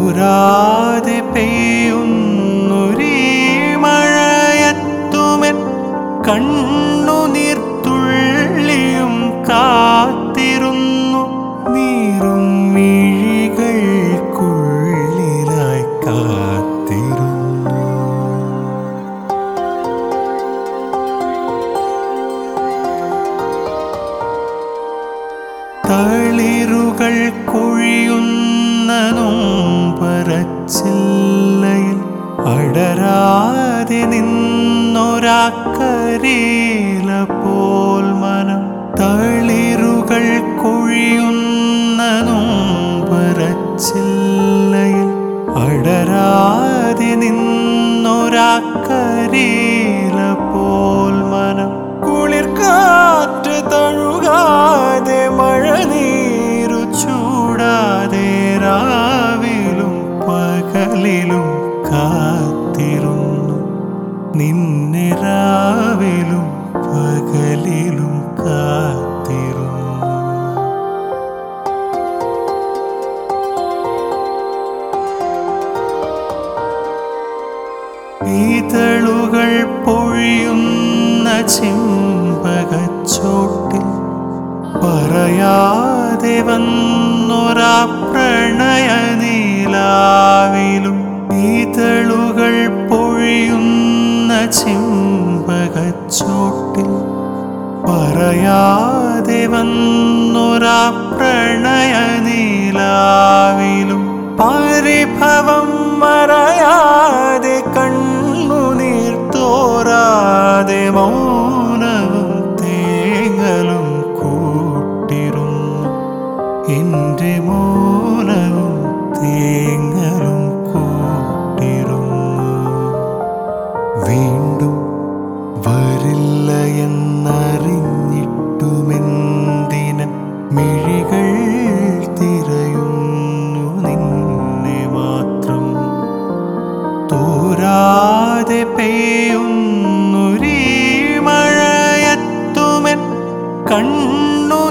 തോരാതെ പെയ്യുന്നൊരീ മഴയത്തുമെൻ കണ്ണുനീർത്തുള്ളിയും കാത്തിരുന്നു. നീറും മിഴികൾക്കുള്ളിലായി കാത്തിരുന്നു. തളിരുകൾ കൊഴിയുന്ന നൊമ്പരച്ചില്ലയിൽ അടരാതെ നിന്നൊരാക്കരിയില പോൽ മനം. തളിരുകൾ കൊഴിയുന്ന നൊമ്പരച്ചില്ലയിൽ അടരാതെ നിന്നൊരാക്കരിയില പോൽ മനം. കുളിർ കാറ്റ് തഴുകാതെ മഴനീരു ചൂടാതെ രാവിലും പകലിലും കാത്തിരുന്നു. നിന്നെ രാവിലും പകലിലും കാത്തിരുന്നു. ഇതളുകൾ പൊഴിയുന്ന ചെമ്പകച്ചോട്ടിൽ പറയാതെ വന്നൊരാ പ്രണയനീലാവിലും. ഇതളുകൾ പൊഴിയുന്ന ചെമ്പകച്ചോട്ടിൽ പറയാതെ വന്നൊരാ പ്രണയനീലാവിലും. പരിഭവം മറയാതെ കണ്ണുനീർ തോരാതെ മൗനവും തേങ്ങലും കൂട്ടിരുന്നു. എൻ്റെ മൗനവും തേങ്ങലും കൂട്ടിരുന്നു. വീണ്ടും വരില്ല എന്നറിഞ്ഞിട്ടുമെന്തിനൻ മിഴികൾ തിരയുന്നു നിന്നെ മാത്രം. തോരാതെ പെയ്യുന്നൊരീ മഴയത്തുമെൻ കണ്ണു